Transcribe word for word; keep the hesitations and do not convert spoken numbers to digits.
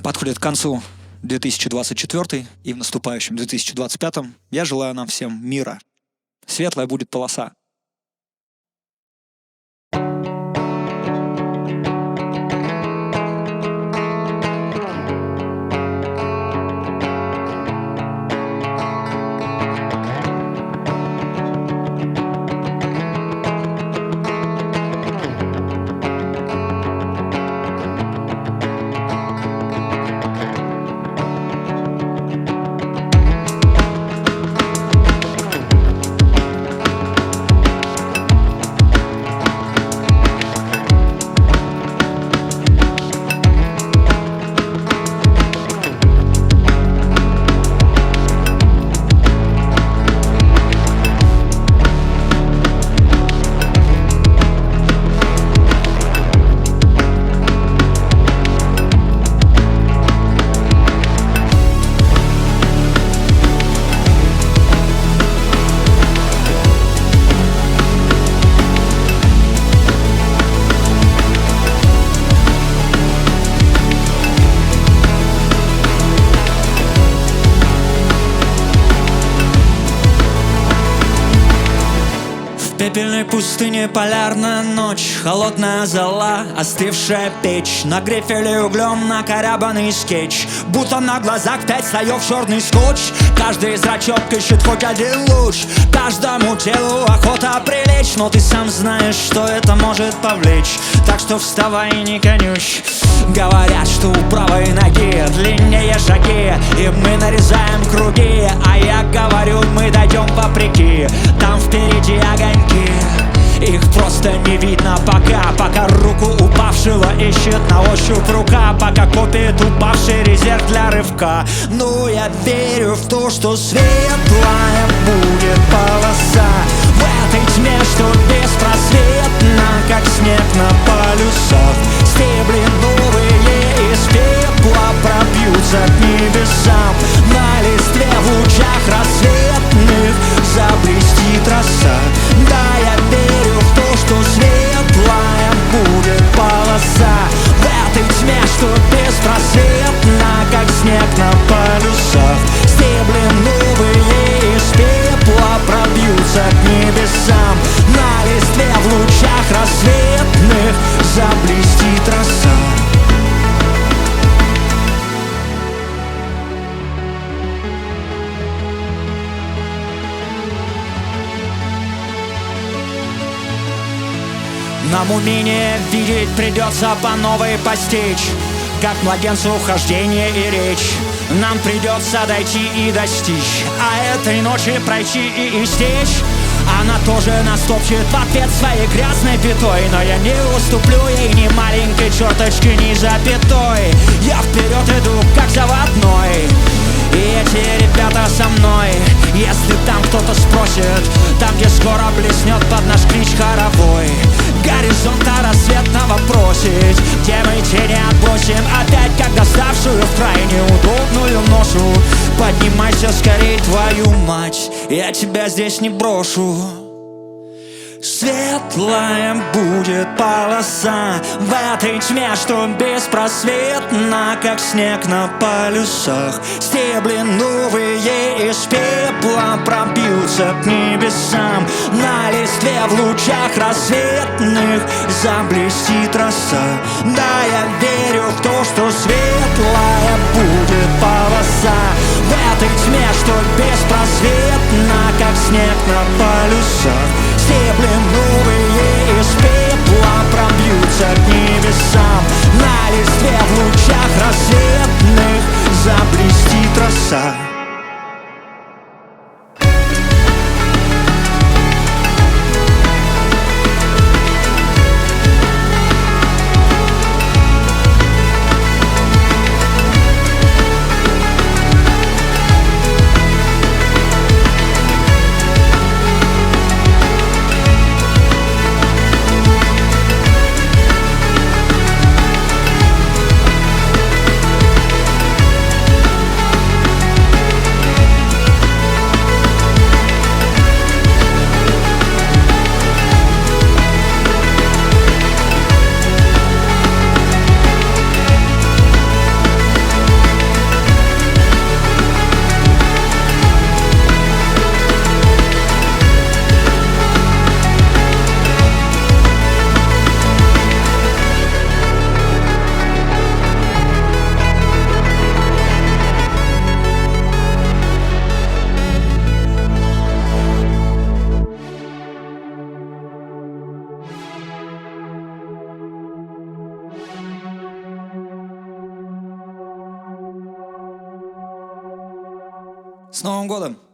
Подходит к концу две тысячи двадцать четвёртый, и в наступающем две тысячи двадцать пятом я желаю нам всем мира. Светлая будет полоса. В пепельной пустыне полярная ночь, холодная зола, остывшая печь, на грифеле углем накорябанный скетч, будто на глазах пять слоев черный скотч. Каждый зрачок ищет хоть один луч, каждому телу охота прилечь, но ты сам знаешь, что это может повлечь, так что вставай и не конючь. Говорят, что у правой ноги длиннее шаги, и мы нарезаем круги, а я говорю, мы дойдем вопреки, там впереди огоньки. Их просто не видно пока, пока руку упавшего ищет на ощупь рука, пока копит упавший резерв для рывка. Но я верю в то, что светлая будет полоса в этой тьме, что беспросветна, как снег на полюсах. Стебли новые из пепла пробьются к небесам, на листве в лучах рассветных заблестит роса. Да, я верю в то, что светлая будет полоса в этой тьме, что беспросветна, как снег на полюсах. Стебли новые из пепла пробьются к небесам, на листве в лучах рассветных заблестит роса. Нам умение видеть придется по новой постичь, как младенцу хождение и речь. Нам придется дойти и достичь, а этой ночи пройти и истечь. Она тоже нас топчет в ответ своей грязной пятой, но я не уступлю ей ни маленькой черточки, ни запятой. Я вперед иду, как заводной, и эти ребята со мной. Если там кто-то спросит, там, где скоро блеснет под наш клич хоровой, горизонта рассветного бросить, где мы тени отбросим опять, как доставшую в крайне удобную ношу. Поднимайся скорей, твою мать, я тебя здесь не брошу. Светлая будет полоса в этой тьме, что беспросветна, как снег на полюсах. Стебли новые из пепла пробьются к небесам, на листве в лучах рассветных заблестит роса. Да, я верю в то, что светлая будет полоса в этой тьме, что беспросветна, как снег на полюсах. Стебли новые из пепла пробьются к небесам, на листве в лучах рассветных заблестит роса. С Новым годом!